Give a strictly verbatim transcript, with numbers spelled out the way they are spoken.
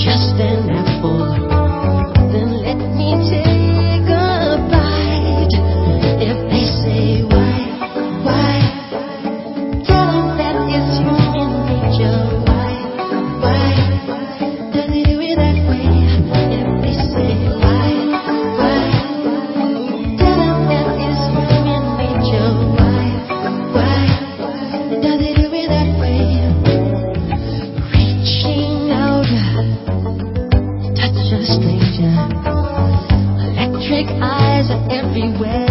just an apple, then let me take a bite. If they say why, why, tell them that it's human nature. Why, why, does it do it that way? If they say why, why, tell them that it's human nature. Why, why, does it do it that way? Reaching out, touch a stranger. Electric eyes are everywhere.